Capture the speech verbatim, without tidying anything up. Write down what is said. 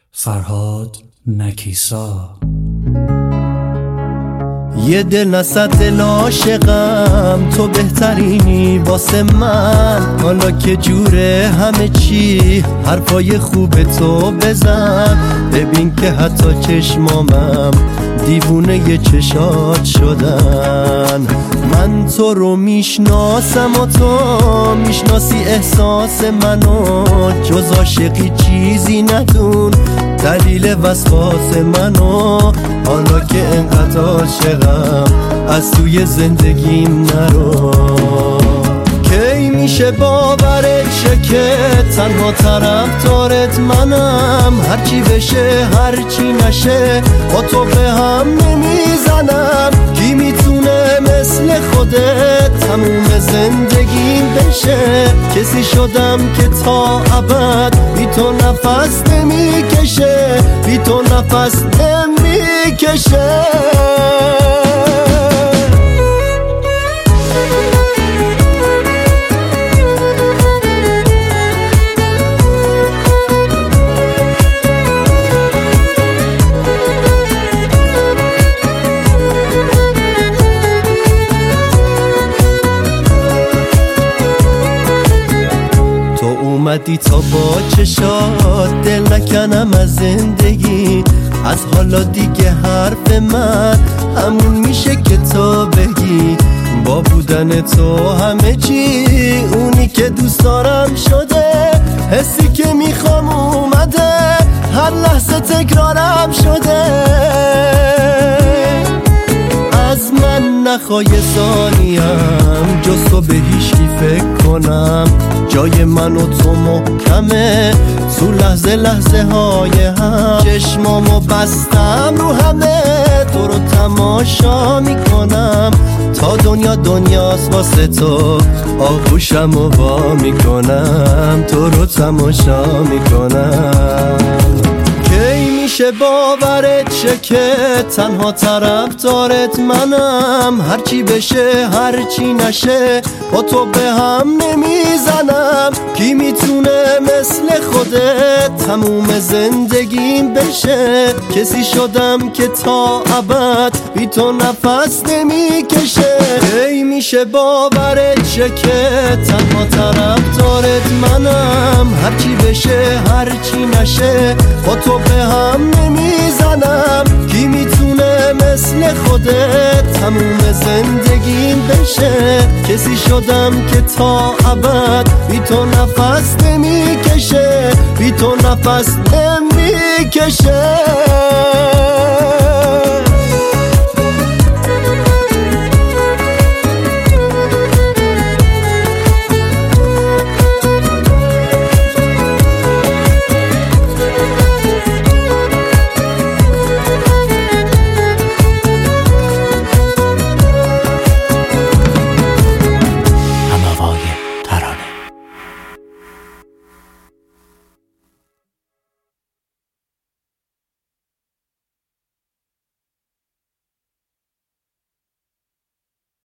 فرهاد نکیسا. یه دل نصد دل عاشقم، تو بهترینی واسه من. حالا که جوره همه چی، حرفای خوب تو بزن. ببین که حتی چشمامم دیوونه ی چشات شدن. من تو رو میشناسم و تو میشناسی احساس منو. جز عاشقی چیزی ندون، دلیل وسواس منو. حالا که انقدر عاشقم از توی زندگیم نرو. کی میشه باورت شه که تنها طرفدارت منم؟ هرچی بشه هرچی نشه با تو به هم نمیزنم. کی میتونه مثل خودت تموم زندگیم بشه؟ کسی شدم که تا ابد بی تو نفس نمیکشه، بی تو نفس نمیکشه. اومدی تا با چشات دل نکنم از زندگی. از حالا دیگه حرف من همون میشه که تو بگی. با بودن تو همه چی، اونی که دوست دارم شده. حسی که میخوام اومده، هر لحظه تکرارم شده. از من نخوای ثانیم جز تو به هیچکی فکر کنم. جای من و تو محکمه تو لحظه لحظه های هم. چشمامو بستم رو همه، تو رو تماشا میکنم. تا دنیا دنیاست واسه تو، آغوشم و وا میکنم. تو رو تماشا میکنم. کی میشه باورت شه که تنها طرفدارت منم؟ هرچی بشه هرچی نشه با تو به هم نمیزنم. کی میتونه مثل خودت تموم زندگیم بشه؟ کسی شدم که تا ابد بی تو نفس نمیکشه. کی میشه باورت شه که تنها طرفدارت منم؟ هرچی بشه هرچی نشه با تو به هم نمیزنم. کی میتونه مثل خودت تموم زندگیم بشه؟ کسی شدم که تا ابد بی تو نفس نمیکشه، بی تو نفس نمیکشه.